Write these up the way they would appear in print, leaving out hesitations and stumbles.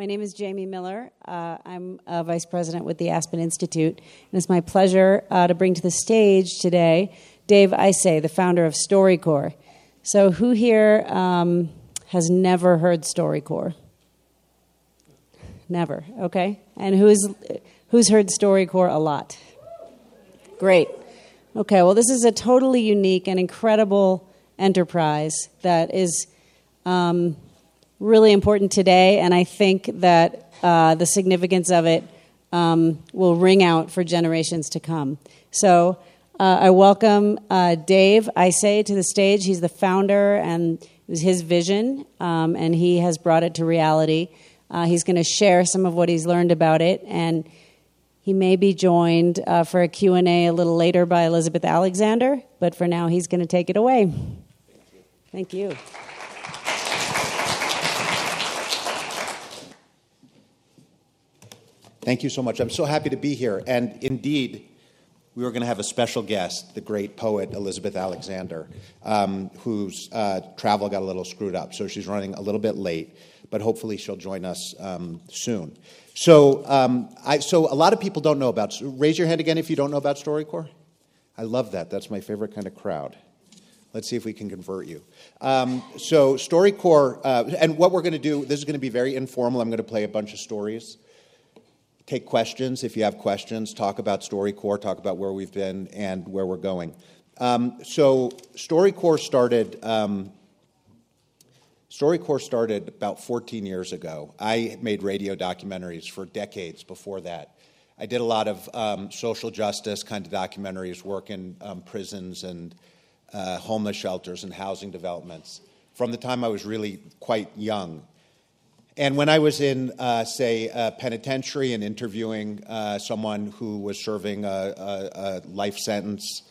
My name is Jamie Miller. I'm a vice president with the Aspen Institute, and it's my pleasure to bring to the stage today Dave Isay, the founder of StoryCorps. So who here has never heard StoryCorps? Never, okay. And who's heard StoryCorps a lot? Great. Okay, well, this is a totally unique and incredible enterprise that is really important today, and I think that the significance of it will ring out for generations to come. So I welcome Dave Isay to the stage. He's the founder, and it was his vision, and he has brought it to reality. He's going to share some of what he's learned about it, and he may be joined for a Q&A a little later by Elizabeth Alexander, but for now he's going to take it away. Thank you. Thank you so much. I'm so happy to be here. And indeed, we were going to have a special guest, the great poet Elizabeth Alexander, whose travel got a little screwed up. So she's running a little bit late, but hopefully she'll join us soon. So a lot of people don't know about, raise your hand again if you don't know about StoryCorps. I love that. That's my favorite kind of crowd. Let's see if we can convert you. So StoryCorps, and what we're going to do, this is going to be very informal. I'm going to play a bunch of stories. Take questions if you have questions. Talk about StoryCorps. Talk about where we've been and where we're going. So StoryCorps started about 14 years ago. I made radio documentaries for decades before that. I did a lot of social justice kind of documentaries, work in prisons and homeless shelters and housing developments from the time I was really quite young. And when I was in, say, a penitentiary and interviewing someone who was serving a life sentence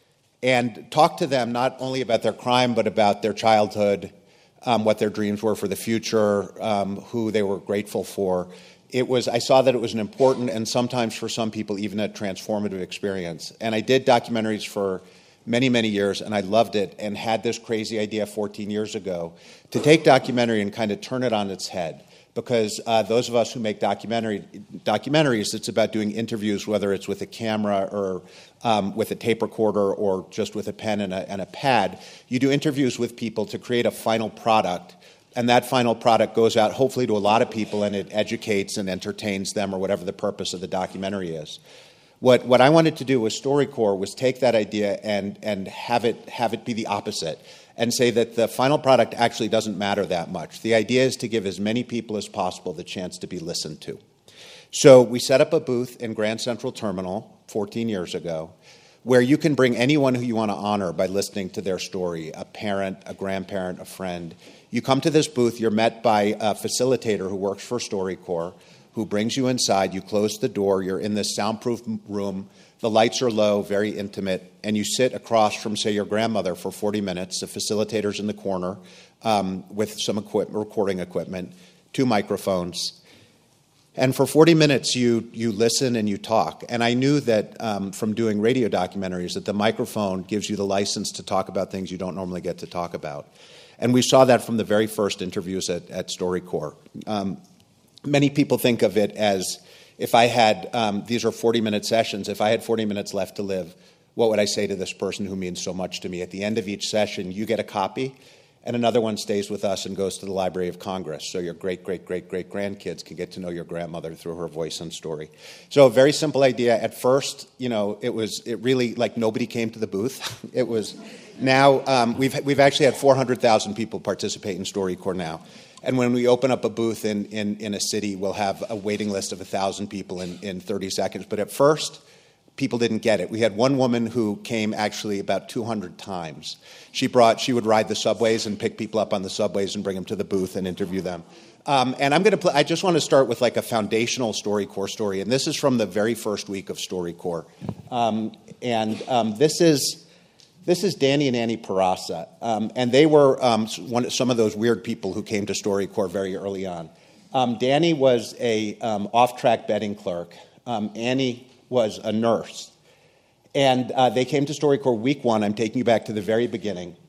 and talked to them not only about their crime but about their childhood, what their dreams were for the future, who they were grateful for, I saw that it was an important and sometimes for some people even a transformative experience. And I did documentaries for many, many years, and I loved it and had this crazy idea 14 years ago to take documentary and kind of turn it on its head. Because those of us who make documentaries, it's about doing interviews, whether it's with a camera or with a tape recorder or just with a pen and a pad. You do interviews with people to create a final product, and that final product goes out hopefully to a lot of people, and it educates and entertains them or whatever the purpose of the documentary is. What I wanted to do with StoryCorps was take that idea and have it be the opposite and say that the final product actually doesn't matter that much. The idea is to give as many people as possible the chance to be listened to. So we set up a booth in Grand Central Terminal 14 years ago where you can bring anyone who you want to honor by listening to their story, a parent, a grandparent, a friend. You come to this booth, you're met by a facilitator who works for StoryCorps, who brings you inside, you close the door, you're in this soundproof room, the lights are low, very intimate, and you sit across from, say, your grandmother for 40 minutes. The facilitator's in the corner with some recording equipment, 2 microphones. And for 40 minutes, you listen and you talk. And I knew that from doing radio documentaries that the microphone gives you the license to talk about things you don't normally get to talk about. And we saw that from the very first interviews at StoryCorps. Many people think of it as if I had, these are 40-minute sessions, if I had 40 minutes left to live, what would I say to this person who means so much to me? At the end of each session, you get a copy, and another one stays with us and goes to the Library of Congress, so your great-great-great-great-grandkids can get to know your grandmother through her voice and story. So a very simple idea. At first, it really, like, nobody came to the booth. It was now, we've actually had 400,000 people participate in StoryCorps now. And when we open up a booth in a city, we'll have a waiting list of 1,000 people in 30 seconds. But at first, people didn't get it. We had one woman who came actually about 200 times. She would ride the subways and pick people up on the subways and bring them to the booth and interview them. And I just want to start with like a foundational StoryCorps story. And this is from the very first week of StoryCorps. This is Danny and Annie Perasa, and they were some of those weird people who came to StoryCorps very early on. Danny was a off-track betting clerk. Annie was a nurse. And they came to StoryCorps week 1. I'm taking you back to the very beginning.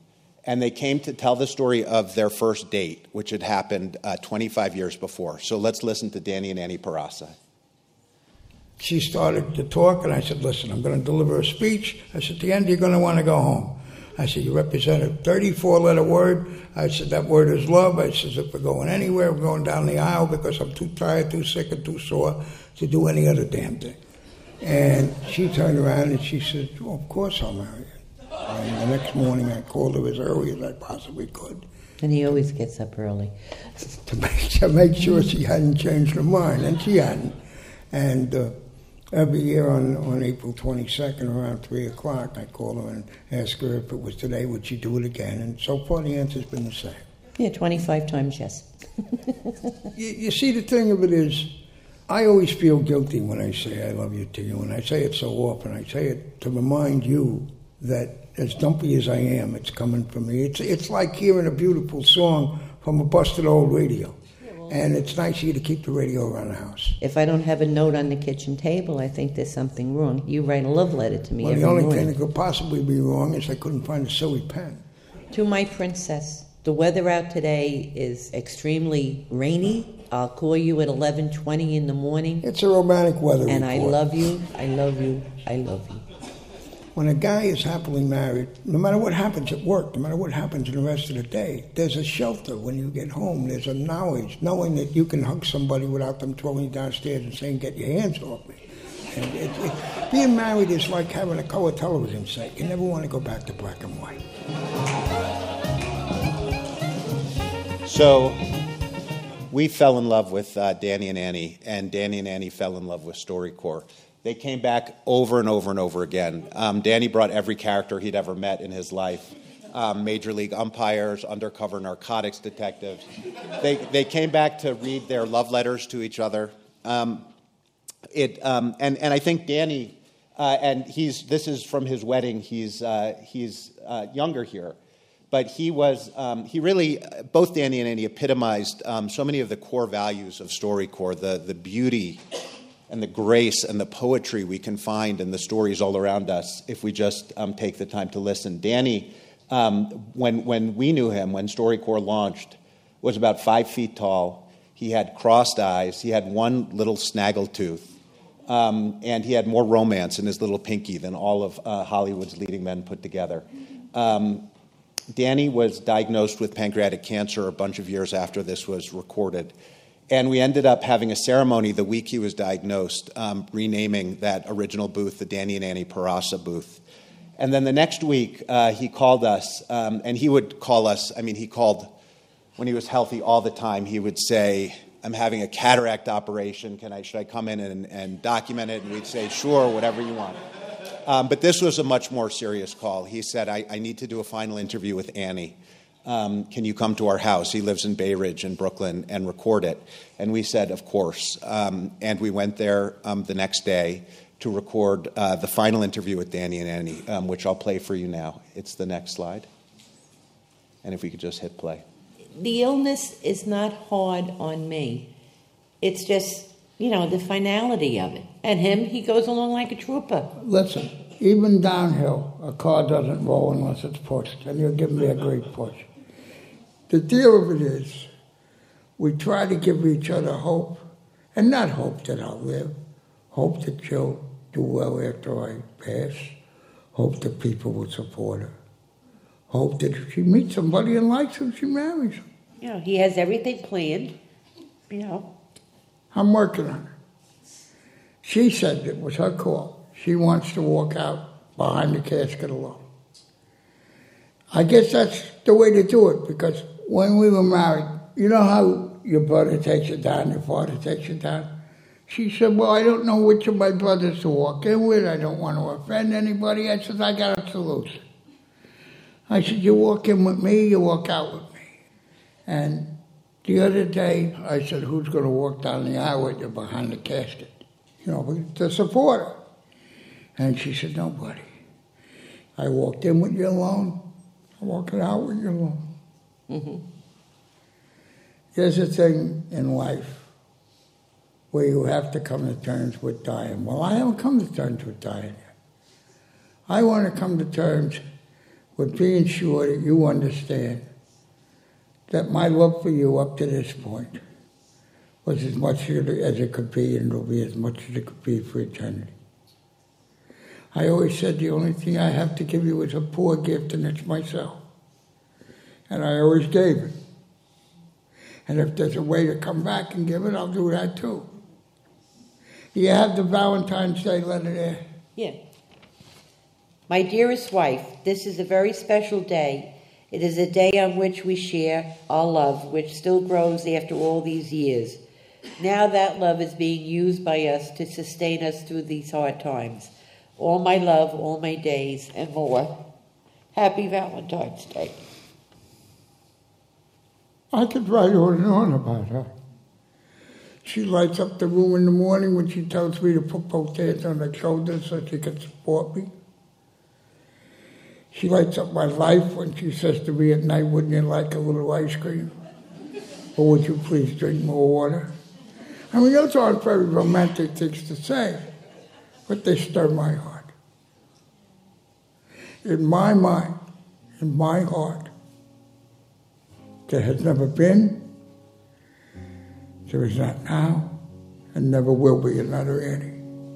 And they came to tell the story of their first date, which had happened 25 years before. So let's listen to Danny and Annie Perasa. She started to talk, and I said, listen, I'm going to deliver a speech. I said, at the end, you're going to want to go home. I said, you represent a 34-letter word. I said, that word is love. I said, if we're going anywhere, we're going down the aisle because I'm too tired, too sick, and too sore to do any other damn thing. And she turned around and she said, well, of course I'll marry you. And the next morning I called her as early as I possibly could. And he always gets up early. to make sure she hadn't changed her mind, and she hadn't. And every year on April 22nd around 3 o'clock, I call her and ask her if it was today, would she do it again? And so far the answer's been the same. Yeah, 25 times yes. You see, the thing of it is, I always feel guilty when I say I love you to you, and I say it so often. I say it to remind you that as dumpy as I am, it's coming from me. It's like hearing a beautiful song from a busted old radio. And it's nice of you to keep the radio around the house. If I don't have a note on the kitchen table, I think there's something wrong. You write a love letter to me every morning. The only thing that could possibly be wrong is I couldn't find a silly pen. To my princess, the weather out today is extremely rainy. I'll call you at 11:20 in the morning. It's a romantic weather and report. I love you, I love you, I love you. When a guy is happily married, no matter what happens at work, no matter what happens in the rest of the day, there's a shelter when you get home. There's a knowledge, knowing that you can hug somebody without them throwing you downstairs and saying, get your hands off me. And being married is like having a color television set. You never want to go back to black and white. So we fell in love with Danny and Annie fell in love with StoryCorps. They came back over and over and over again. Danny brought every character he'd ever met in his life. Major league umpires, undercover narcotics detectives. They came back to read their love letters to each other. And I think Danny, and this is from his wedding. He's younger here, but he really, both Danny and Annie epitomized so many of the core values of StoryCorps, the beauty and the grace and the poetry we can find in the stories all around us if we just take the time to listen. Danny, when we knew him, when StoryCorps launched, was about 5 feet tall. He had crossed eyes. He had one little snaggletooth. And he had more romance in his little pinky than all of Hollywood's leading men put together. Danny was diagnosed with pancreatic cancer a bunch of years after this was recorded. And we ended up having a ceremony the week he was diagnosed, renaming that original booth the Danny and Annie Perasa booth. And then the next week, he called us, and he would call us. I mean, he called when he was healthy all the time. He would say, I'm having a cataract operation. Should I come in and document it? And we'd say, sure, whatever you want. But this was a much more serious call. He said, I need to do a final interview with Annie. Can you come to our house? He lives in Bay Ridge in Brooklyn, and record it. And we said, of course. And we went there the next day to record the final interview with Danny and Annie, which I'll play for you now. It's the next slide. And if we could just hit play. The illness is not hard on me. It's just, the finality of it. And him, he goes along like a trooper. Listen, even downhill, a car doesn't roll unless it's pushed, and you're giving me a great push. The deal of it is, we try to give each other hope, and not hope that I'll live, hope that she'll do well after I pass, hope that people will support her, hope that if she meets somebody and likes him, she marries him. He has everything planned, I'm working on it. She said it was her call. She wants to walk out behind the casket alone. I guess that's the way to do it, because when we were married, you know how your brother takes you down, your father takes you down? She said, well, I don't know which of my brothers to walk in with. I don't want to offend anybody. I said, I got a solution. I said, you walk in with me, you walk out with me. And the other day, I said, who's going to walk down the aisle with you behind the casket? To support her. And she said, nobody. I walked in with you alone. I'm walking out with you alone. Mm-hmm. There's a thing in life where you have to come to terms with dying. Well, I haven't come to terms with dying yet. I want to come to terms with being sure that you understand that my love for you up to this point was as much as it could be, and it'll be as much as it could be for eternity. I always said the only thing I have to give you is a poor gift, and it's myself. And I always gave it. And if there's a way to come back and give it, I'll do that too. Do you have the Valentine's Day letter there? Yeah. My dearest wife, this is a very special day. It is a day on which we share our love, which still grows after all these years. Now that love is being used by us to sustain us through these hard times. All my love, all my days, and more. Happy Valentine's Day. I could write on and on about her. She lights up the room in the morning when she tells me to put both hands on her shoulders so she can support me. She lights up my life when she says to me at night, wouldn't you like a little ice cream? Or would you please drink more water? I mean, those aren't very romantic things to say, but they stir my heart. In my mind, in my heart, there has never been, there is not now, and never will be another Annie.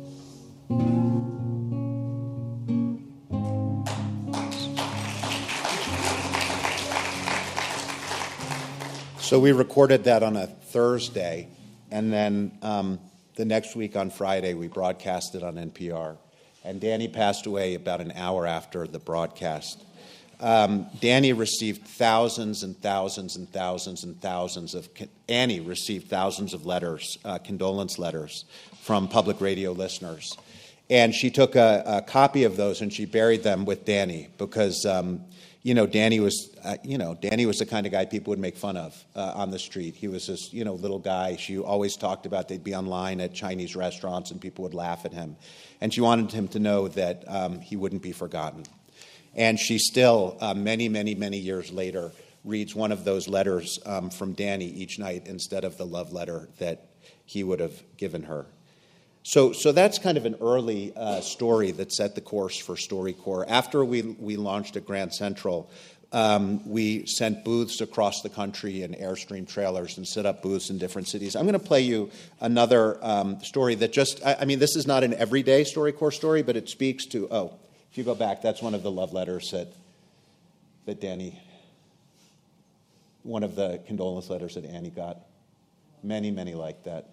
So we recorded that on a Thursday, and then the next week on Friday we broadcast it on NPR. And Danny passed away about an hour after the broadcast. Danny received thousands and thousands and thousands and thousands of, Annie received thousands of letters, condolence letters from public radio listeners. And she took a copy of those and she buried them with Danny because, Danny was the kind of guy people would make fun of on the street. He was this, little guy. She always talked about they'd be online at Chinese restaurants and people would laugh at him. And she wanted him to know that he wouldn't be forgotten. And she still, many, many, many years later, reads one of those letters from Danny each night instead of the love letter that he would have given her. So that's kind of an early story that set the course for StoryCorps. After we launched at Grand Central, we sent booths across the country in Airstream trailers and set up booths in different cities. I'm going to play you another story that this is not an everyday StoryCorps story, but it speaks to, if you go back, that's one of the love letters that Danny, one of the condolence letters that Annie got. Many, many like that.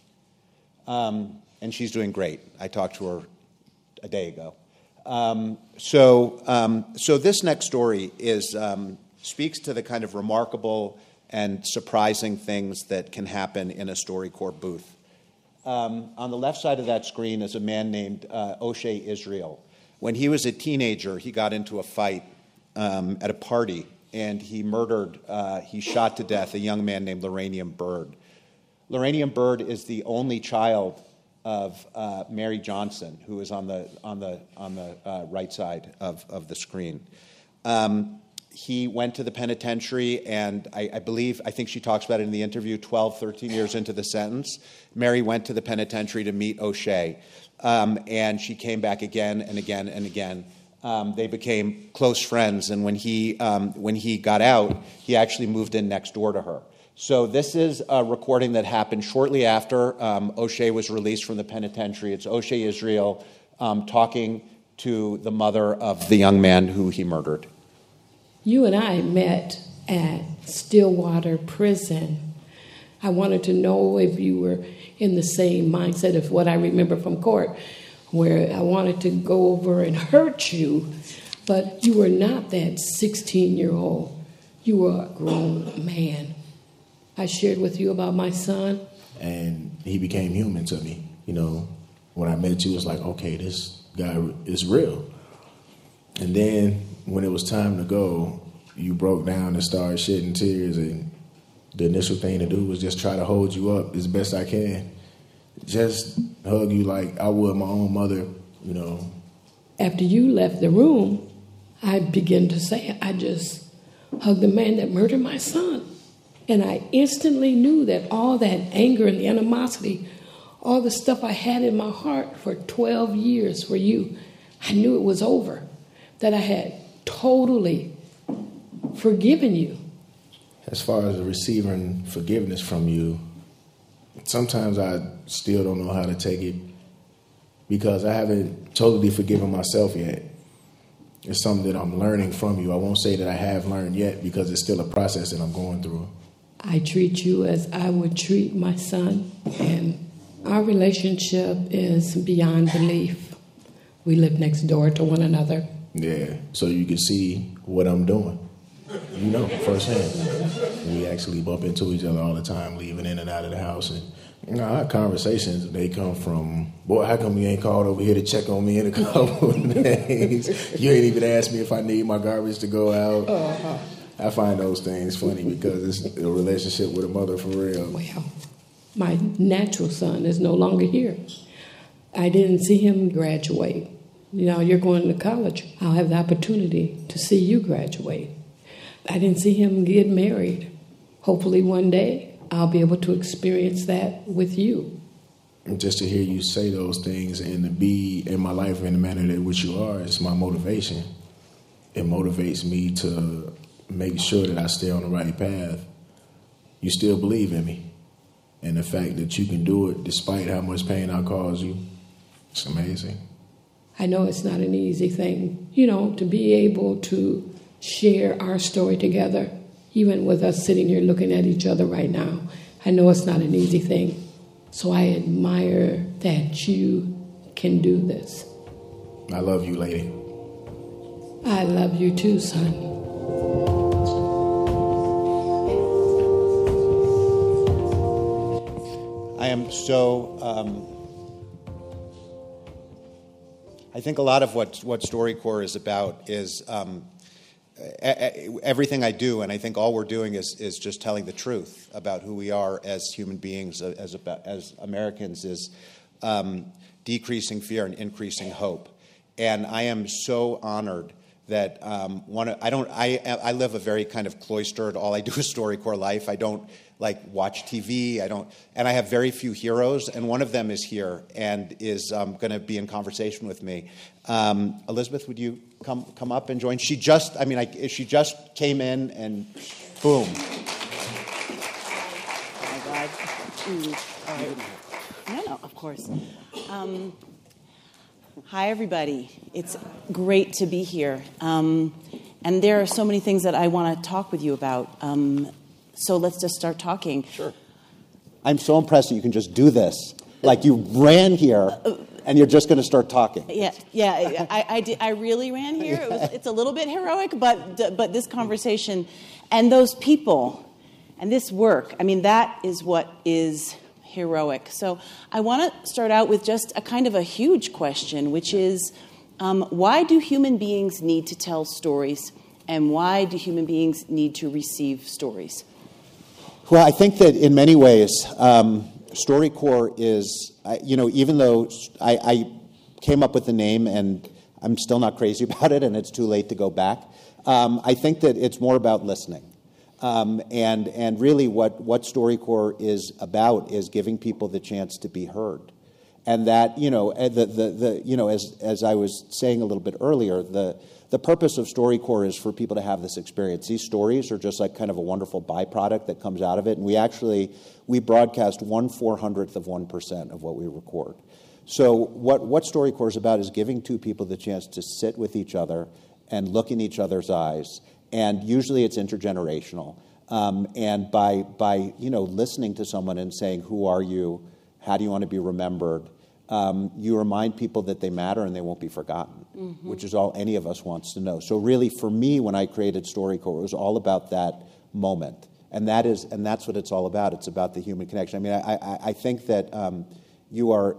And she's doing great. I talked to her a day ago. So this next story speaks to the kind of remarkable and surprising things that can happen in a StoryCorps booth. On the left side of that screen is a man named O'Shea Israel. When he was a teenager, he got into a fight at a party, and he shot to death a young man named Loranium Byrd. Loranium Byrd is the only child of Mary Johnson, who is on the right side of the screen. He went to the penitentiary, and I think she talks about it in the interview, 12, 13 years into the sentence. Mary went to the penitentiary to meet O'Shea, and she came back again and again and again. They became close friends, and when he got out, he actually moved in next door to her. So this is a recording that happened shortly after O'Shea was released from the penitentiary. It's O'Shea Israel talking to the mother of the young man who he murdered. You and I met at Stillwater Prison. I wanted to know if you were in the same mindset of what I remember from court, where I wanted to go over and hurt you, but you were not that 16-year-old. You were a grown man. I shared with you about my son. And he became human to me. When I met you, it was like, okay, this guy is real. And then when it was time to go, you broke down and started shedding tears. And the initial thing to do was just try to hold you up as best I can. Just hug you like I would my own mother, After you left the room, I began to say, I just hugged the man that murdered my son. And I instantly knew that all that anger and the animosity, all the stuff I had in my heart for 12 years for you, I knew it was over. That I had totally forgiven you. As far as receiving forgiveness from you, sometimes I still don't know how to take it because I haven't totally forgiven myself yet. It's something that I'm learning from you. I won't say that I have learned yet because it's still a process that I'm going through. I treat you as I would treat my son, and our relationship is beyond belief. We live next door to one another. Yeah, so you can see what I'm doing. You know, firsthand. We actually bump into each other all the time, leaving in and out of the house. And, you know, our conversations, they come from, boy, how come you ain't called over here to check on me in a couple of days? You ain't even asked me if I need my garbage to go out. I find those things funny because it's a relationship with a mother for real. Well, my natural son is no longer here. I didn't see him graduate. You know, you're going to college. I'll have the opportunity to see you graduate. I didn't see him get married. Hopefully one day I'll be able to experience that with you. And just to hear you say those things and to be in my life in the manner that which you are is my motivation. It motivates me to make sure that I stay on the right path. You still believe in me. And the fact that you can do it despite how much pain I cause you, it's amazing. I know it's not an easy thing, you know, to be able to share our story together, even with us sitting here looking at each other right now. I know it's not an easy thing. So I admire that you can do this. I love you, lady. I love you too, son. I am so... I think a lot of what StoryCorps is about is everything I do, and I think all we're doing is just telling the truth about who we are as human beings, as Americans, is decreasing fear and increasing hope. And I am so honored that I live a very kind of cloistered, all I do is StoryCorps life. I don't watch TV. And I have very few heroes, and one of them is here and is going to be in conversation with me. Elizabeth, would you come up and join? She just came in and boom. Oh my God. All right. No, of course. Hi, everybody. It's great to be here. And there are so many things that I want to talk with you about. So let's just start talking. Sure. I'm so impressed that you can just do this. Like you ran here, and you're just going to start talking. Yeah. I did. I really ran here. It's a little bit heroic, but this conversation and those people and this work. I mean, that is what is heroic. So I want to start out with just a kind of a huge question, which is, why do human beings need to tell stories, and why do human beings need to receive stories? Well, I think that in many ways, StoryCorps is, even though I came up with the name and I'm still not crazy about it and it's too late to go back, I think that it's more about listening. And really what StoryCorps is about is giving people the chance to be heard. And that, as I was saying a little bit earlier, the purpose of StoryCorps is for people to have this experience. These stories are just like kind of a wonderful byproduct that comes out of it. And we broadcast 1/400th of 1% of what we record. So what StoryCorps is about is giving two people the chance to sit with each other and look in each other's eyes. And usually it's intergenerational. And by listening to someone and saying, who are you? How do you want to be remembered? You remind people that they matter and they won't be forgotten, which is all any of us wants to know. So really, for me, when I created StoryCorps, it was all about that moment, and that's what it's all about. It's about the human connection. I mean, I think that you are,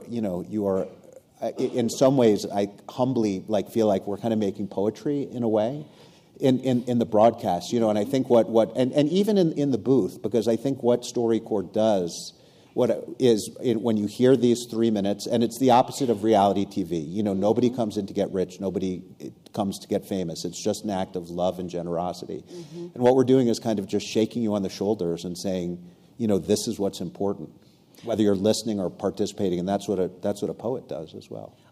in some ways, I humbly feel like we're kind of making poetry in a way, in the broadcast, And I think and even in the booth, because I think what StoryCorps does. When you hear these 3 minutes, and it's the opposite of reality TV. Nobody comes in to get rich. Nobody comes to get famous. It's just an act of love and generosity. Mm-hmm. And what we're doing is kind of just shaking you on the shoulders and saying, this is what's important, whether you're listening or participating. And that's what a poet does as well.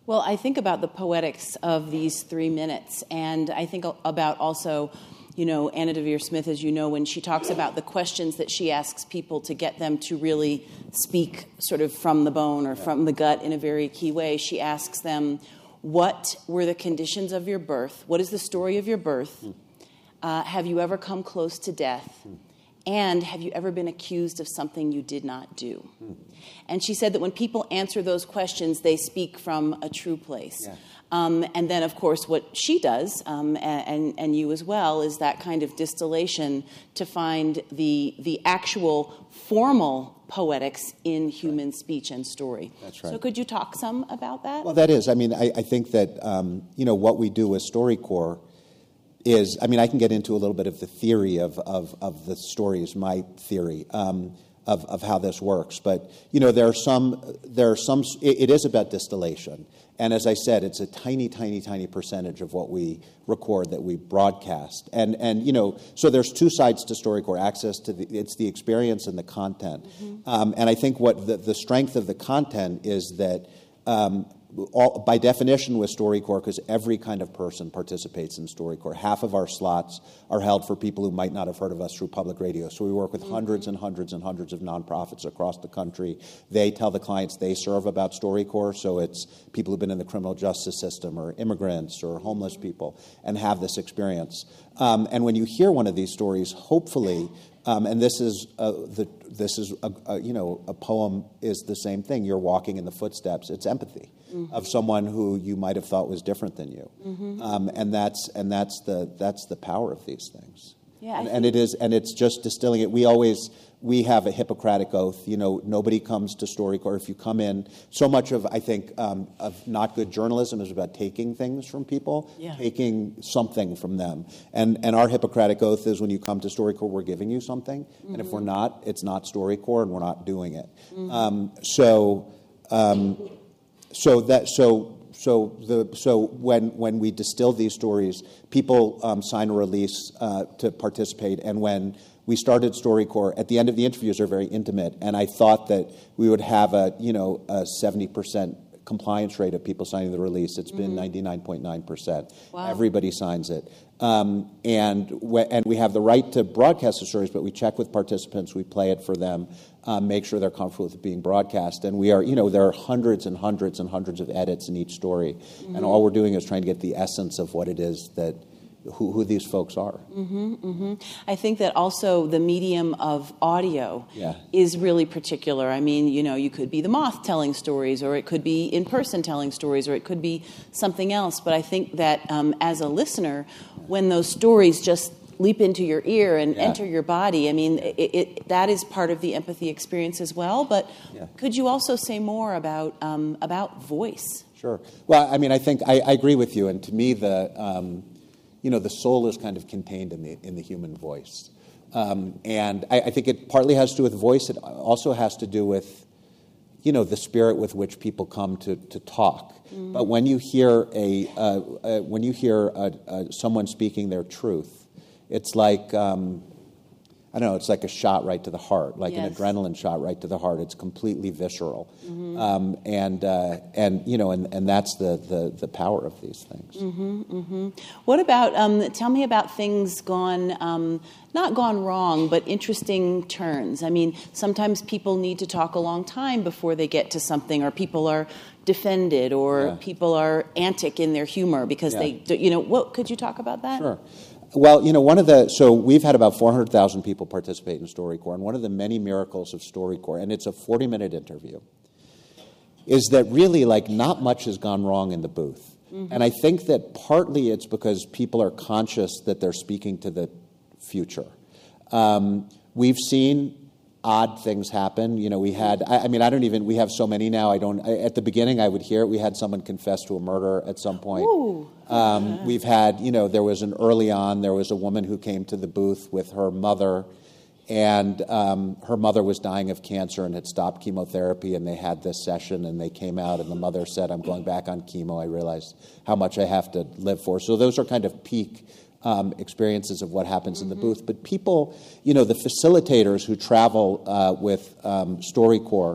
Well, I think about the poetics of these 3 minutes, and I think about also, Anna Deavere Smith, as you know, when she talks about the questions that she asks people to get them to really speak sort of from the bone or from the gut in a very key way. She asks them, what were the conditions of your birth? What is the story of your birth? Have you ever come close to death? And have you ever been accused of something you did not do? And she said that when people answer those questions, they speak from a true place. Yeah. And then, of course, what she does, and you as well, is that kind of distillation to find the actual formal poetics in human speech and story. That's right. So could you talk some about that? Well, that is. I mean, I think that, what we do with StoryCorps is, I can get into a little bit of the theory of the stories, my theory of how this works. But, there are some, it is about distillation. And as I said, it's a tiny, tiny, tiny percentage of what we record that we broadcast. And so there's two sides to StoryCorps: access to it's the experience and the content. Mm-hmm. And I think what the strength of the content is that by definition with StoryCorps, because every kind of person participates in StoryCorps. Half of our slots are held for people who might not have heard of us through public radio. So we work with hundreds and hundreds and hundreds of nonprofits across the country. They tell the clients they serve about StoryCorps, so it's people who've been in the criminal justice system or immigrants or homeless people and have this experience. And when you hear one of these stories, hopefully, and this is a poem is the same thing. You're walking in the footsteps. It's empathy of someone who you might have thought was different than you, and that's the power of these things. Yeah, and it's just distilling it. We have a Hippocratic oath. Nobody comes to StoryCorps if you come in. So much of, I think, of not good journalism is about taking things from people, taking something from them. And our Hippocratic oath is when you come to StoryCorps, we're giving you something. And if we're not, it's not StoryCorps, and we're not doing it. So when we distill these stories, people sign a release to participate, and when we started StoryCorps, at the end of the interviews are very intimate, and I thought that we would have a 70% compliance rate of people signing the release. It's been 99.9%. Wow. Everybody signs it. And we have the right to broadcast the stories, but we check with participants, we play it for them, make sure they're comfortable with it being broadcast. And we are, there are hundreds and hundreds and hundreds of edits in each story. And all we're doing is trying to get the essence of what it is that who these folks are. I think that also the medium of audio is really particular. I mean, you could be the moth telling stories, or it could be in person telling stories, or it could be something else. But I think that as a listener, when those stories just leap into your ear and enter your body, I mean, that is part of the empathy experience as well. But could you also say more about voice? Sure. Well, I mean, I think I agree with you. And to me, the soul is kind of contained in the human voice. And I think it partly has to do with voice. It also has to do with, the spirit with which people come to talk. But when you hear someone speaking their truth, it's like, it's like a shot right to the heart, like an adrenaline shot right to the heart. It's completely visceral. And that's the power of these things. What about, tell me about things not gone wrong, but interesting turns. I mean, sometimes people need to talk a long time before they get to something, or people are defended, or people are antic in their humor because they, what could you talk about that? Sure. Well, so we've had about 400,000 people participate in StoryCorps, and one of the many miracles of StoryCorps, and it's a 40-minute interview, is that really, not much has gone wrong in the booth. And I think that partly it's because people are conscious that they're speaking to the future. We've seen odd things happen. We had, we have so many now, at the beginning I would hear it. We had someone confess to a murder at some point. We've had, there was a woman who came to the booth with her mother, and her mother was dying of cancer and had stopped chemotherapy, and they had this session, and they came out, and the mother said, "I'm going back on chemo. I realized how much I have to live for." So those are kind of peak experiences of what happens in the booth. But people, the facilitators who travel with StoryCorps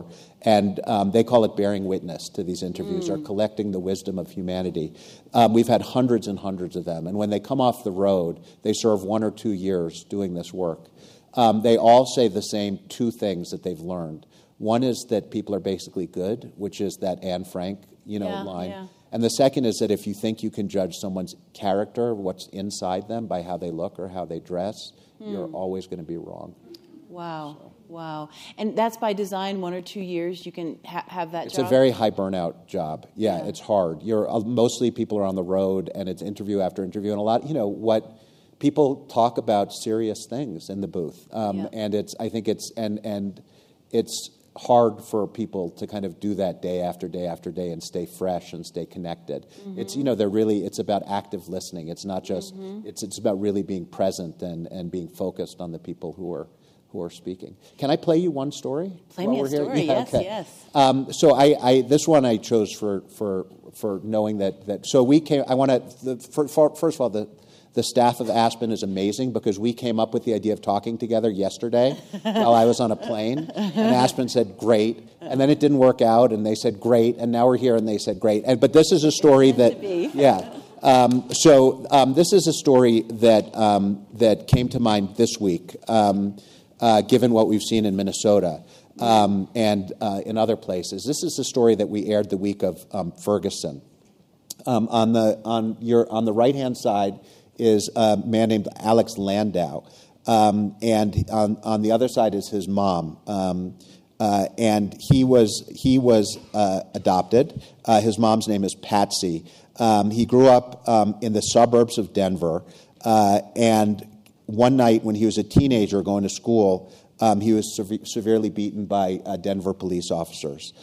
And they call it bearing witness to these interviews, or collecting the wisdom of humanity. We've had hundreds and hundreds of them. And when they come off the road, they serve 1 or 2 years doing this work. They all say the same 2 things that they've learned. One is that people are basically good, which is that Anne Frank, line. Yeah. And the second is that if you think you can judge someone's character, what's inside them, by how they look or how they dress, you're always going to be wrong. Wow. Wow. And that's by design, 1 or 2 years you can have that It's job? a very high burnout job. Yeah, it's hard. Mostly people are on the road, and it's interview after interview, and a lot, what people talk about serious things in the booth. And I think it's hard for people to kind of do that day after day after day and stay fresh and stay connected. It's, it's about active listening. It's not just, it's about really being present and being focused on the people who are speaking. Can I play you one story? Play me a story, yes, okay. yes. So I this one I chose for knowing that. So we came. I want to first of all the staff of Aspen is amazing, because we came up with the idea of talking together yesterday while I was on a plane, and Aspen said great, and then it didn't work out, and they said great, and now we're here, and they said great. But this is a story that this is a story that came to mind this week. Given what we've seen in Minnesota and in other places. This is a story that we aired the week of Ferguson. On the right-hand side is a man named Alex Landau, and on the other side is his mom. And he was adopted. His mom's name is Patsy. He grew up in the suburbs of Denver, and one night when he was a teenager going to school, he was severely beaten by Denver police officers.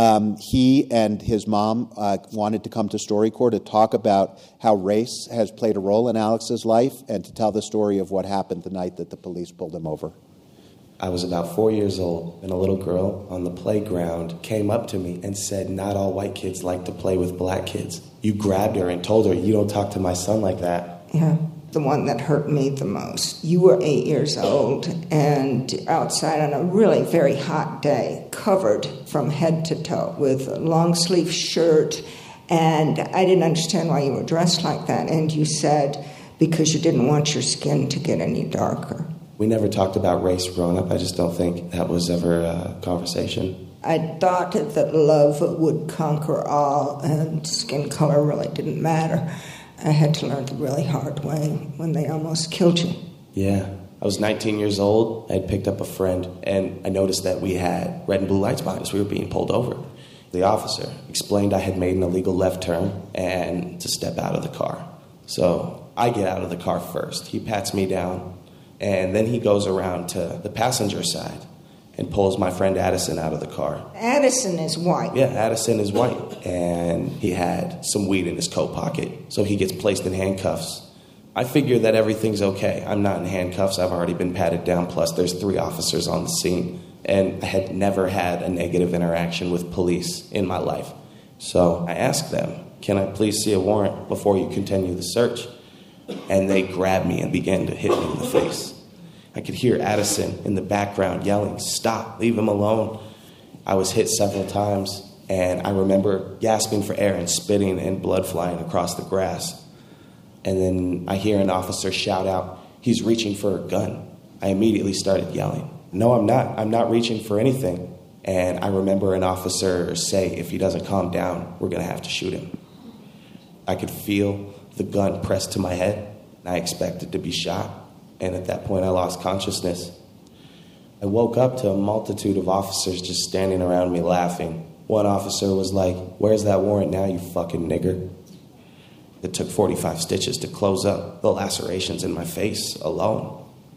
He and his mom wanted to come to StoryCorps to talk about how race has played a role in Alex's life, and to tell the story of what happened the night that the police pulled him over. I was about 4 years old, and a little girl on the playground came up to me and said, "Not all white kids like to play with black kids." You grabbed her and told her, "You don't talk to my son like that." Yeah. The one that hurt me the most. You were 8 years old and outside on a really very hot day, covered from head to toe with a long sleeve shirt, and I didn't understand why you were dressed like that, and you said because you didn't want your skin to get any darker. We never talked about race growing up. I just don't think that was ever a conversation. I thought that love would conquer all and skin color really didn't matter. I had to learn the really hard way when they almost killed you. Yeah. I was 19 years old. I had picked up a friend, and I noticed that we had red and blue lights behind us. We were being pulled over. The officer explained I had made an illegal left turn and to step out of the car. So I get out of the car first. He pats me down, and then he goes around to the passenger side and pulls my friend Addison out of the car. Addison is white. Yeah, Addison is white. And he had some weed in his coat pocket. So he gets placed in handcuffs. I figure that everything's okay. I'm not in handcuffs. I've already been patted down. Plus, there's 3 officers on the scene. And I had never had a negative interaction with police in my life. So I asked them, "Can I please see a warrant before you continue the search?" And they grabbed me and began to hit me in the face. I could hear Addison in the background yelling, "Stop, leave him alone." I was hit several times, and I remember gasping for air and spitting and blood flying across the grass. And then I hear an officer shout out, "He's reaching for a gun." I immediately started yelling, "No, I'm not. I'm not reaching for anything." And I remember an officer say, "If he doesn't calm down, we're going to have to shoot him." I could feel the gun pressed to my head, and I expected to be shot. And at that point, I lost consciousness. I woke up to a multitude of officers just standing around me laughing. One officer was like, "Where's that warrant now, you fucking nigger?" It took 45 stitches to close up the lacerations in my face alone.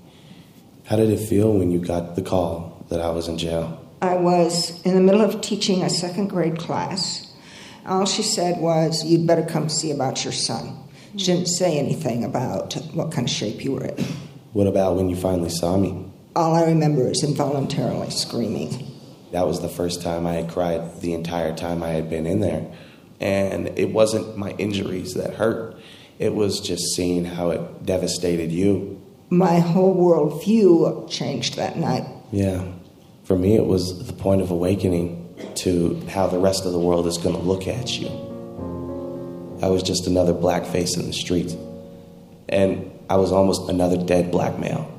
How did it feel when you got the call that I was in jail? I was in the middle of teaching a 2nd grade class. All she said was, "You'd better come see about your son." She didn't say anything about what kind of shape you were in. What about when you finally saw me? All I remember is involuntarily screaming. That was the first time I had cried the entire time I had been in there. And it wasn't my injuries that hurt. It was just seeing how it devastated you. My whole worldview changed that night. Yeah. For me, it was the point of awakening. to how the rest of the world is going to look at you. I was just another black face in the street. And I was almost another dead black male.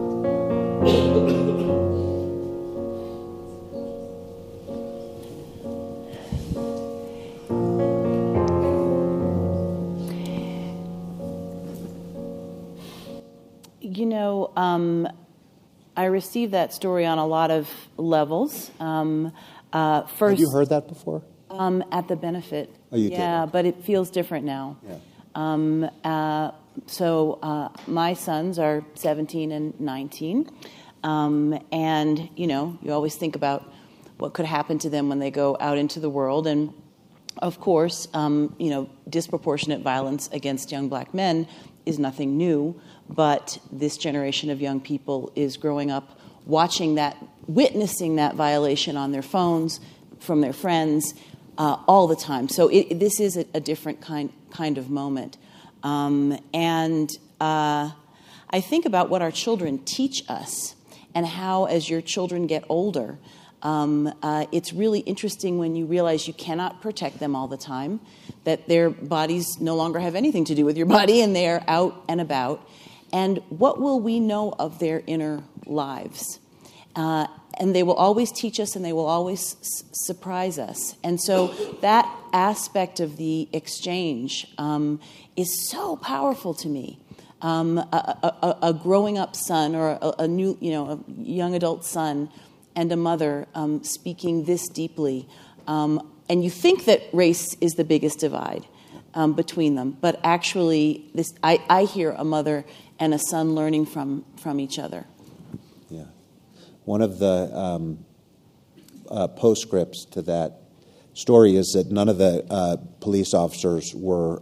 You know, I received that story on a lot of levels. First, have you heard that before? At the benefit. Oh, you did? Yeah, but it feels different now. Yeah. So my sons are 17 and 19. And, you know, you always think about what could happen to them when they go out into the world. And, of course, you know, disproportionate violence against young black men is nothing new. But this generation of young people is growing up watching that, witnessing that violation on their phones, from their friends, all the time. So this is a different kind of moment. And I think about what our children teach us and how, as your children get older, it's really interesting when you realize you cannot protect them all the time, that their bodies no longer have anything to do with your body and they're out and about. And what will we know of their inner lives? And they will always teach us and they will always surprise us. And so that aspect of the exchange is so powerful to me. A growing up son or a new, you know, a young adult son and a mother speaking this deeply. And you think that race is the biggest divide between them. But actually, I hear a mother and a son learning from each other. Yeah. One of the postscripts to that story is that none of the police officers were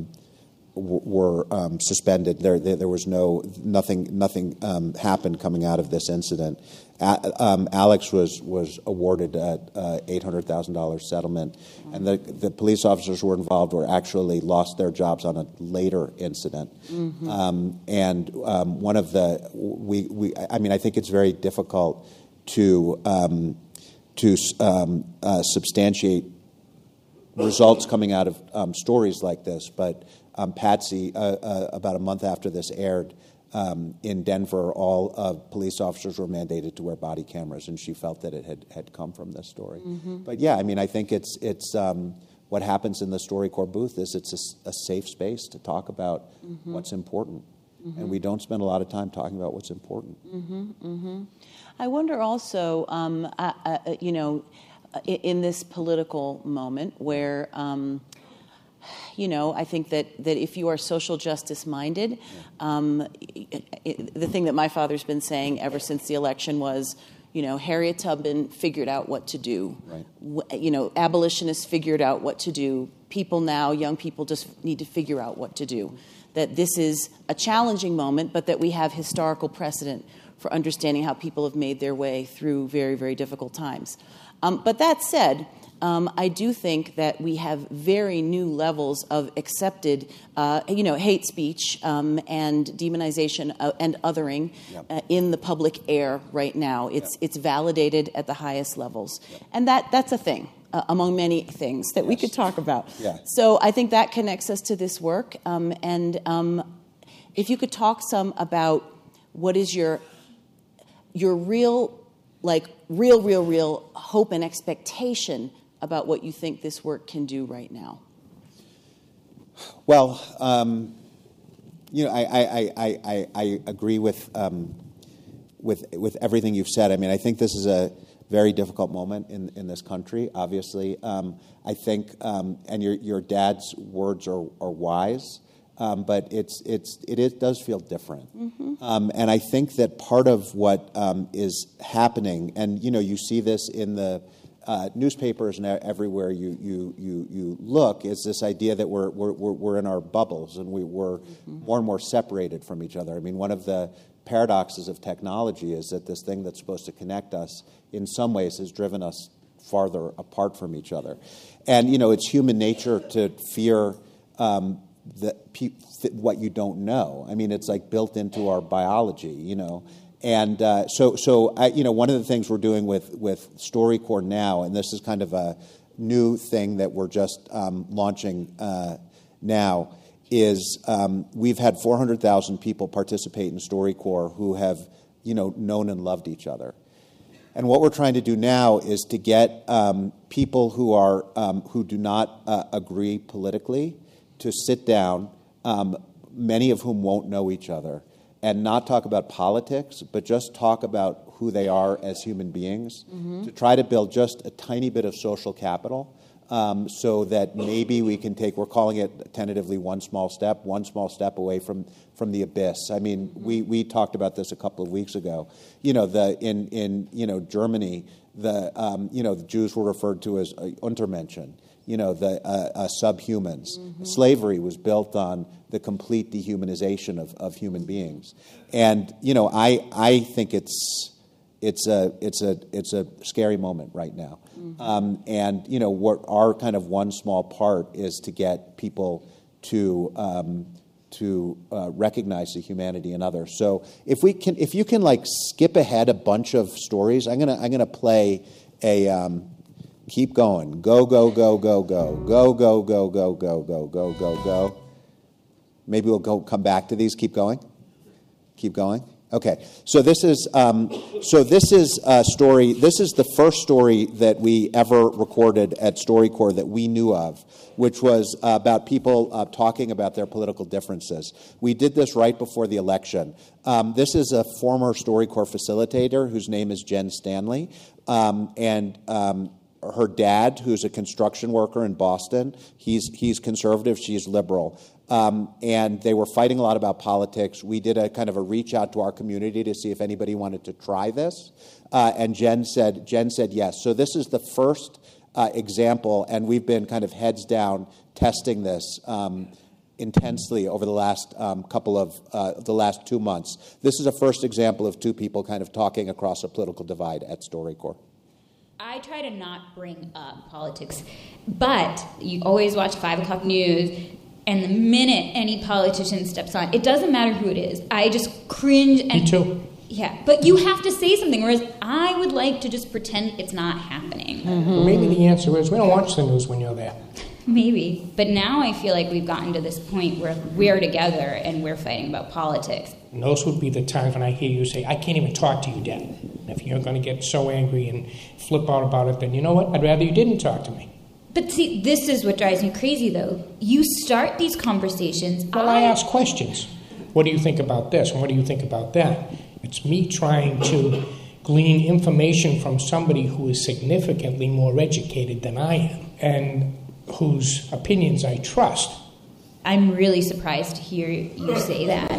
suspended. There was nothing happened coming out of this incident. Alex was awarded a $800,000 settlement, and the police officers who were involved were actually lost their jobs on a later incident. Mm-hmm. And one of the I mean, I think it's very difficult to substantiate results coming out of stories like this, but Patsy, about a month after this aired, in Denver, all police officers were mandated to wear body cameras, and she felt that it had come from this story. Mm-hmm. But yeah, I mean, I think it's what happens in the StoryCorps booth is it's a safe space to talk about mm-hmm. what's important, mm-hmm. and we don't spend a lot of time talking about what's important. Mm-hmm. Mm-hmm. I wonder also, you know, in this political moment where. You know, I think that if you are social justice minded, the thing that my father's been saying ever since the election was, you know, Harriet Tubman figured out what to do. Right. You know, abolitionists figured out what to do. People now, young people, just need to figure out what to do. That this is a challenging moment, but that we have historical precedent for understanding how people have made their way through very, very difficult times. But that said, I do think that we have very new levels of accepted, you know, hate speech and demonization and othering in the public air right now. It's validated at the highest levels, and that's a thing among many things that we could talk about. Yeah. So I think that connects us to this work. And if you could talk some about what is your real, like real hope and expectation about what you think this work can do right now. Well, you know, I agree with everything you've said. I mean, I think this is a very difficult moment in this country. Obviously, I think, and your dad's words are wise, but it does feel different. Mm-hmm. And I think that part of what is happening, and you know, you see this in the newspapers and everywhere you look, is this idea that we're in our bubbles and we're mm-hmm. more and more separated from each other. I mean, one of the paradoxes of technology is that this thing that's supposed to connect us in some ways has driven us farther apart from each other. And, you know, it's human nature to fear what you don't know. I mean, it's like built into our biology, you know. And so I, one of the things we're doing with StoryCorps now, and this is kind of a new thing that we're just launching now, is we've had 400,000 people participate in StoryCorps who have known and loved each other. And what we're trying to do now is to get people who do not agree politically to sit down, many of whom won't know each other, and not talk about politics, but just talk about who they are as human beings, to try to build just a tiny bit of social capital, so that maybe we can we're calling it tentatively one small step away from the abyss. I mean, we talked about this a couple of weeks ago. In Germany, the Jews were referred to as Untermenschen, the subhumans. Slavery was built on the complete dehumanization of human beings. And, I think it's a scary moment right now. And, what our kind of one small part is to get people to recognize the humanity in others. So if you can like skip ahead a bunch of stories, I'm gonna play a keep going. Go, go, go, go, go, go, go, go, go, go, go, go, go, go. Maybe we'll come back to these. Keep going. Keep going. Okay. So this is a story. This is the first story that we ever recorded at StoryCorps that we knew of, which was about people talking about their political differences. We did this right before the election. This is a former StoryCorps facilitator whose name is Jen Stanley, and her dad, who's a construction worker in Boston, he's conservative, she's liberal. And they were fighting a lot about politics. We did a kind of a reach out to our community to see if anybody wanted to try this. And Jen said yes. So this is the first example, and we've been kind of heads down testing this intensely over the last the last 2 months. This is a first example of two people kind of talking across a political divide at StoryCorps. I try to not bring up politics, but you always watch 5 o'clock news, and the minute any politician steps on, it doesn't matter who it is, I just cringe. And, me too. Yeah, but you have to say something, whereas I would like to just pretend it's not happening. Well, maybe the answer is we don't watch the news when you're there. Maybe. But now I feel like we've gotten to this point where we're together and we're fighting about politics. And those would be the times when I hear you say, I can't even talk to you, Dad. And if you're going to get so angry and flip out about it, then you know what? I'd rather you didn't talk to me. But see, this is what drives me crazy, though. You start these conversations. Well, I ask questions. What do you think about this? And what do you think about that? It's me trying to glean information from somebody who is significantly more educated than I am and whose opinions I trust. I'm really surprised to hear you say that.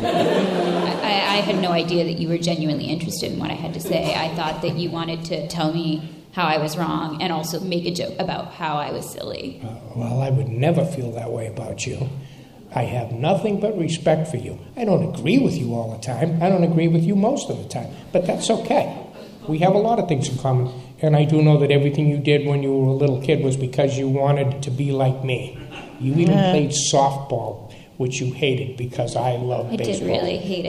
I had no idea that you were genuinely interested in what I had to say. I thought that you wanted to tell me how I was wrong and also make a joke about how I was silly. Well, I would never feel that way about you. I have nothing but respect for you. I don't agree with you all the time. I don't agree with you most of the time. But that's okay. We have a lot of things in common. And I do know that everything you did when you were a little kid was because you wanted to be like me. You even played softball, which you hated because I love baseball. I did really hate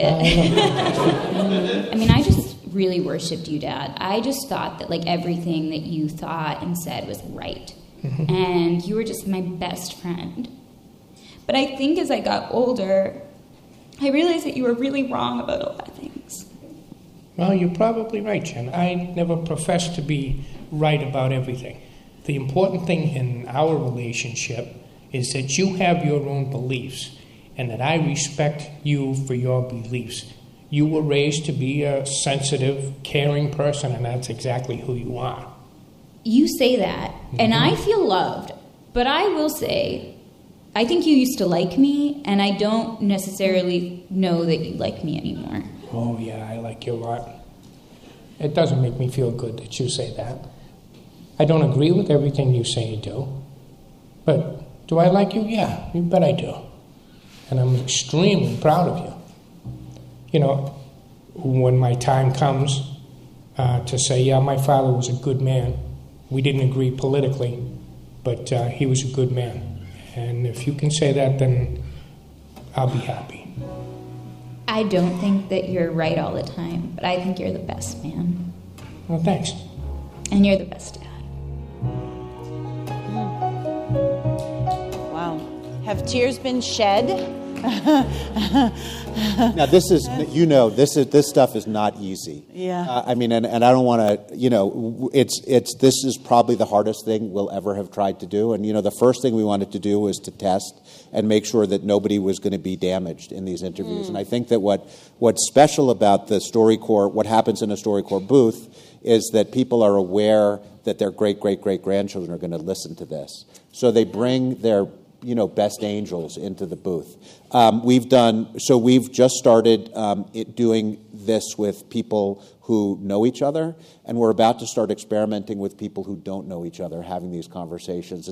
it. I mean, I just really worshipped you, Dad. I just thought that like everything that you thought and said was right. And you were just my best friend. But I think as I got older, I realized that you were really wrong about a lot of things. Well, you're probably right, Jen. I never professed to be right about everything. The important thing in our relationship is that you have your own beliefs and that I respect you for your beliefs. You were raised to be a sensitive, caring person, and that's exactly who you are. You say that, and I feel loved. But I will say, I think you used to like me, and I don't necessarily know that you like me anymore. Oh, yeah, I like you a lot. It doesn't make me feel good that you say that. I don't agree with everything you say and do. But do I like you? Yeah, you bet I do. And I'm extremely proud of you. You know, when my time comes to say, yeah, my father was a good man. We didn't agree politically, but he was a good man. And if you can say that, then I'll be happy. I don't think that you're right all the time, but I think you're the best man. Well, thanks. And you're the best dad. Wow. Have tears been shed? Now this is, this stuff is not easy. Yeah. I mean, and I don't want to, this is probably the hardest thing we'll ever have tried to do. And the first thing we wanted to do was to test and make sure that nobody was going to be damaged in these interviews. And I think that what's special about the StoryCorps, what happens in a StoryCorps booth, is that people are aware that their great-great-great-grandchildren are going to listen to this. So they bring their best angels into the booth. We've just started doing this with people who know each other, and we're about to start experimenting with people who don't know each other, having these conversations.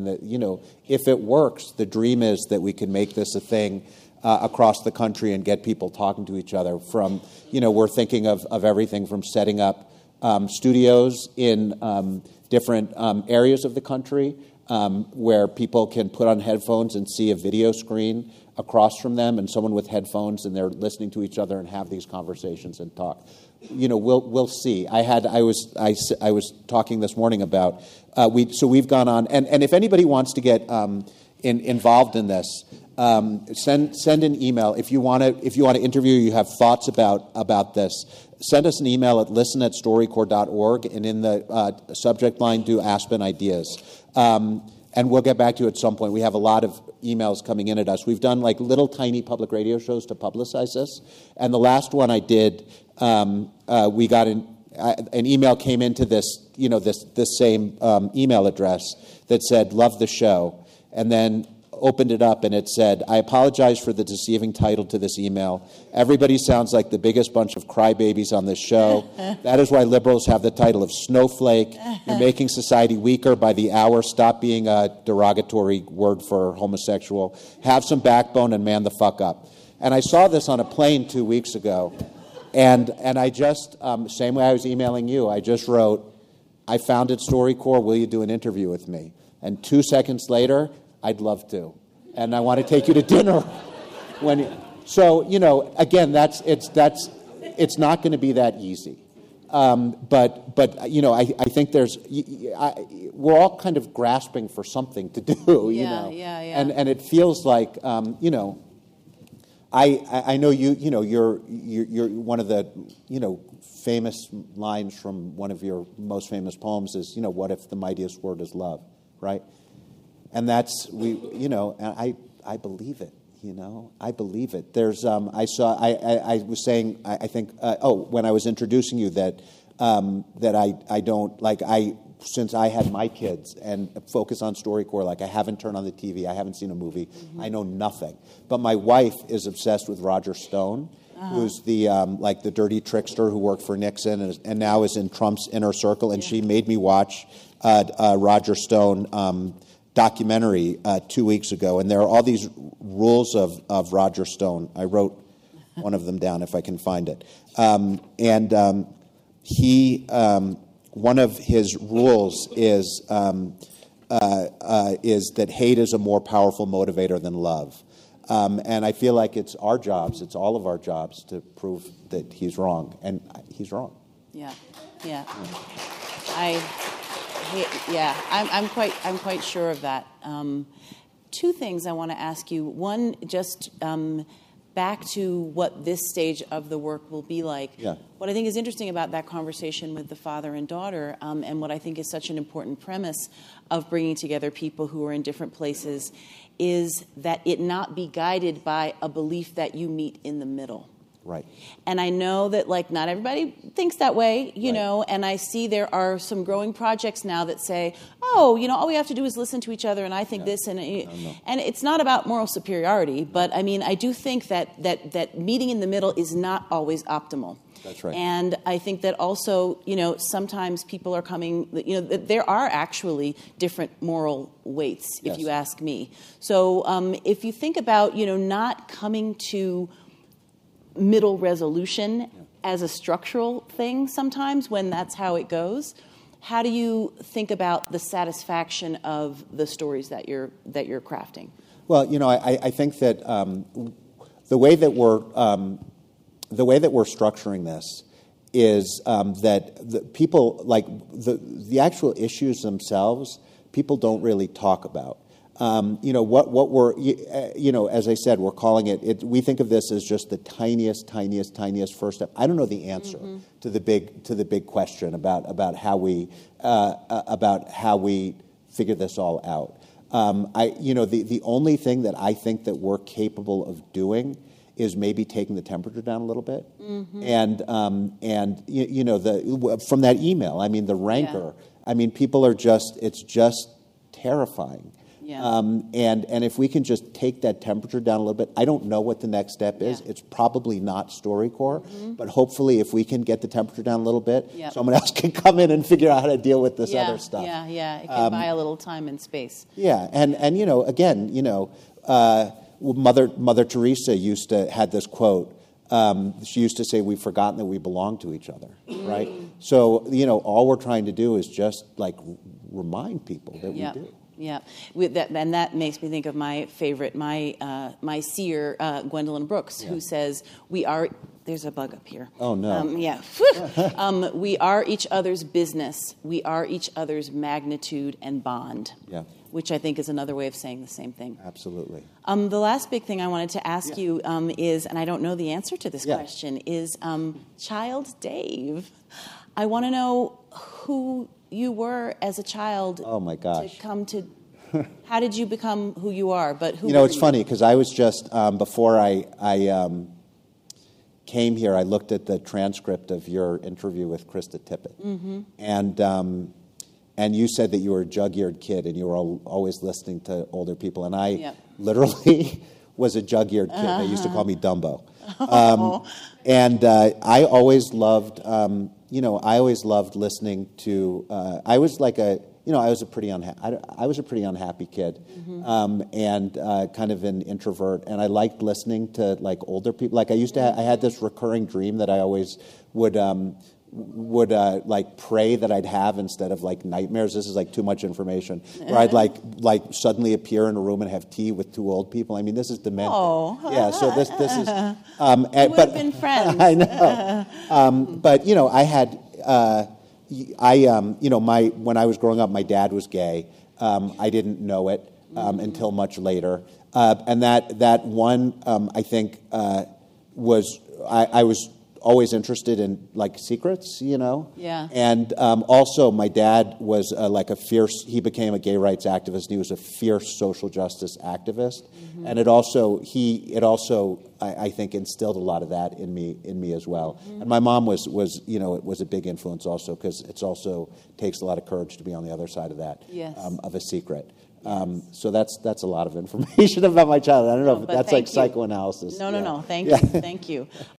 If it works, the dream is that we can make this a thing across the country and get people talking to each other. We're thinking of everything from setting up studios in different areas of the country, where people can put on headphones and see a video screen across from them, and someone with headphones, and they're listening to each other and have these conversations and talk. We'll see. I was talking this morning about we've gone on, and if anybody wants to get involved in this, send an email if you want to interview. You have thoughts about this. Send us an email at listen@storycorps.org, and in the subject line, do Aspen Ideas. And we'll get back to you at some point. We have a lot of emails coming in at us. We've done little tiny public radio shows to publicize this. And the last one I did, we got an email came into this same email address that said, "Love the show," and then opened it up and it said, "I apologize for the deceiving title to this email. Everybody sounds like the biggest bunch of crybabies on this show. That is why liberals have the title of snowflake. You're making society weaker by the hour. Stop being a derogatory word for homosexual. Have some backbone and man the fuck up." And I saw this on a plane 2 weeks ago, and I just, same way I was emailing you, I just wrote, "I founded StoryCorps. Will you do an interview with me?" And 2 seconds later, "I'd love to, and I want to take you to dinner." Again, it's not going to be that easy, but I think we're all kind of grasping for something to do, Yeah. and it feels like I know you're one of the famous lines from one of your most famous poems is what if the mightiest word is love, right? And that's I believe it. I believe it. There's I was saying I think when I was introducing you that I don't since I had my kids and focus on StoryCorps, I haven't turned on the TV, I haven't seen a movie, I know nothing. But my wife is obsessed with Roger Stone, who's the the dirty trickster who worked for Nixon and now is in Trump's inner circle, and she made me watch Roger Stone documentary 2 weeks ago, and there are all these rules of Roger Stone. I wrote one of them down if I can find it. He one of his rules is that hate is a more powerful motivator than love, and I feel like it's our jobs, it's all of our jobs to prove that he's wrong, and he's wrong. Yeah. I'm quite sure of that. Two things I want to ask you. One, just back to what this stage of the work will be like. Yeah. What I think is interesting about that conversation with the father and daughter, and what I think is such an important premise of bringing together people who are in different places, is that it not be guided by a belief that you meet in the middle. Right. And I know that, not everybody thinks that way, know, and I see there are some growing projects now that say, all we have to do is listen to each other, and I think this, and it's not about moral superiority, but, I do think that meeting in the middle is not always optimal. That's right. And I think that also, sometimes people are coming, there are actually different moral weights, if you ask me. So if you think about, not coming to middle resolution as a structural thing sometimes when that's how it goes, how do you think about the satisfaction of the stories that you're crafting? Well, I think that the way that we're the way that we're structuring this is that the people, like the actual issues themselves, people don't really talk about. What we're, as I said, we're calling it, we think of this as just the tiniest first step. I don't know the answer to the big question about how we figure this all out. The only thing that I think that we're capable of doing is maybe taking the temperature down a little bit, and from that email, I mean, the rancor. Yeah. I mean, people are it's just terrifying. Yeah. And if we can just take that temperature down a little bit, I don't know what the next step is. It's probably not StoryCorps, but hopefully if we can get the temperature down a little bit, someone else can come in and figure out how to deal with this other stuff. Yeah. It can buy a little time and space. Yeah, and again, Mother Teresa had this quote. She used to say, "We've forgotten that we belong to each other," right? So all we're trying to do is just like remind people that we do. Yeah, and that makes me think of my favorite, my seer, Gwendolyn Brooks, who says, "We are." There's a bug up here. Oh no. We are each other's business. We are each other's magnitude and bond. Yeah. Which I think is another way of saying the same thing. Absolutely. The last big thing I wanted to ask you is, and I don't know the answer to this question, is Child Dave. I want to know who you were as a child. Oh my gosh! How did you become who you are? But who? It's funny because I was just before I came here, I looked at the transcript of your interview with Krista Tippett, and you said that you were a jug-eared kid and you were always listening to older people, and I literally was a jug-eared kid. They used to call me Dumbo, and I always loved. I always loved listening to. I was like I was a pretty unhappy kid, and kind of an introvert, and I liked listening to like older people. Like I had this recurring dream that I always would like pray that I'd have instead of like nightmares. This is like too much information. Where I'd like suddenly appear in a room and have tea with two old people. I mean, this is demented. Oh, yeah. So this is. We would have been friends. I know. But I had. When I was growing up, my dad was gay. I didn't know it until much later, and that one I think was I was always interested in like secrets, Yeah. And also, my dad was he became a gay rights activist. And he was a fierce social justice activist, and it also I think instilled a lot of that in me as well. And my mom was a big influence also because it also takes a lot of courage to be on the other side of that of a secret. So that's a lot of information about my childhood. I don't know if that's like psychoanalysis. No. Thank you.